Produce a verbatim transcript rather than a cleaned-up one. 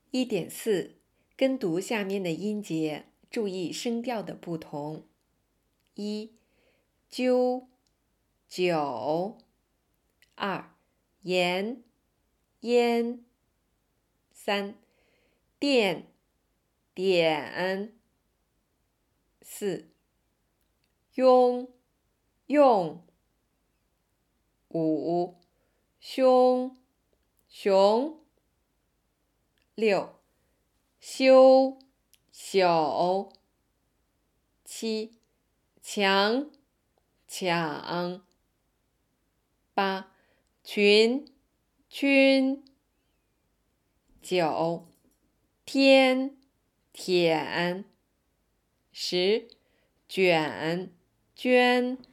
一点四，跟读下面的音节，注意声调的不同。一、揪、九。二、盐、烟。三、电、点。四、拥、用。五、凶、熊。六、修、朽。七、强、抢。八、群、均。九、天、舔。十、卷、捐。